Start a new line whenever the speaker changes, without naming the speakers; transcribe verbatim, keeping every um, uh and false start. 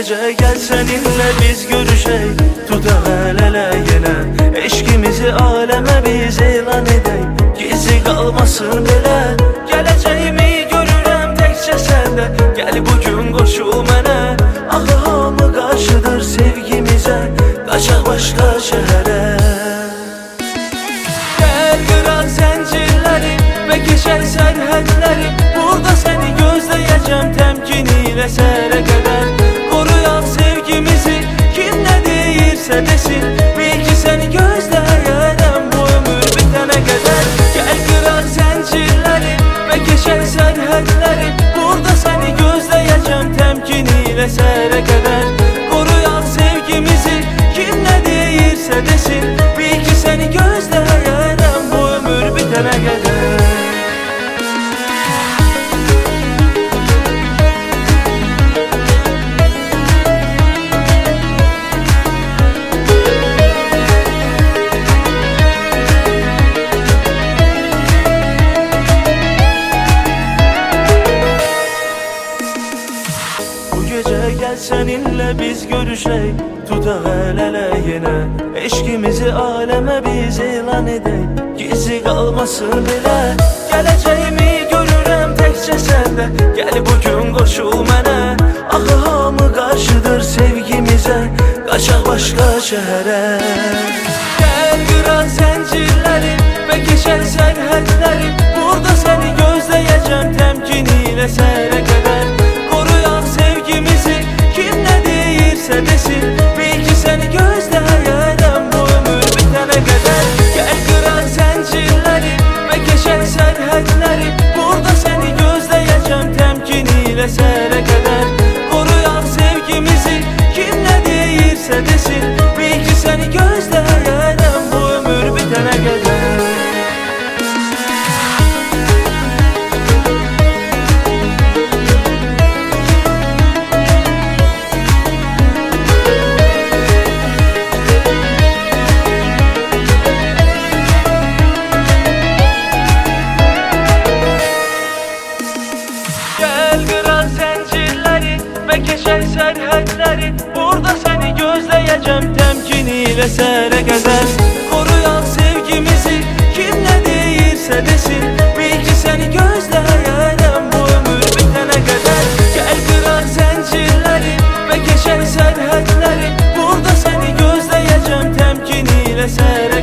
gece gel seninle biz görüşey, tutak el ele yine. Eşkimizi aleme biz elan edey, gizli kalmasın belə. Geleceğimi görürəm təkcə səndə, gel bugün qoşul mənə. Axı hamı qarşıdır sevgimizə, qaçaq başqa şəhərə. Gel qıraq zəncirləri və keçək sərhədləri, burada səni gözləyəcəm təmkinilə səhərə qədər. Qoruyaq sevgimizi, kim nə deyirsə desin, bil ki səni gözləyərəm bu ömür bitənə qədər. Gel qıraq zəncirləri və keçək sərhədləri, burada səni gözləyəcəm təmkinilə səhərə qədər. Qoruyaq sevgimizi, kim nə deyirsə desin, bil ki səni gözləyərəm bu ömür bitənə qədər. Gel seninle biz görüşey, tutak el ele yine. Eşkimizi aleme biz elan edey, gizli kalmasın belə. Geleceğimi görürəm təkcə səndə, gel bugün qoşul mənə. Axı hamı qarşıdır sevgimizə, qaçaq başqa şəhərə. Gel qıraq zəncirləri və keçək sərhədləri, burada səni gözləyəcəm təmkinilə səhərə qədər. Qoruyaq sevgimizi, kim nə deyirsə desin, bil ki səni gözləyərəm bu ömür bitənə qədər. Gel qıraq zəncirləri və keçək sərhədləri, burada səni gözləyəcəm təmkinilə səhərə qədər. Qoruyaq sevgimizi, kim nə deyirsə desin, bil ki səni gözləyərəm bu ömür bitənə qədər. Keçək sərhədləri, burada səni gözləyəcəm təmkinilə səhərə qədər. Qoruyaq sevgimizi, kim nə deyirsə desin, bil ki səni gözləyərəm bu ömür bitənə qədər. Gəl qıraq zəncirləri və keçək sərhədləri, burada səni gözləyəcəm təmkinilə səhərə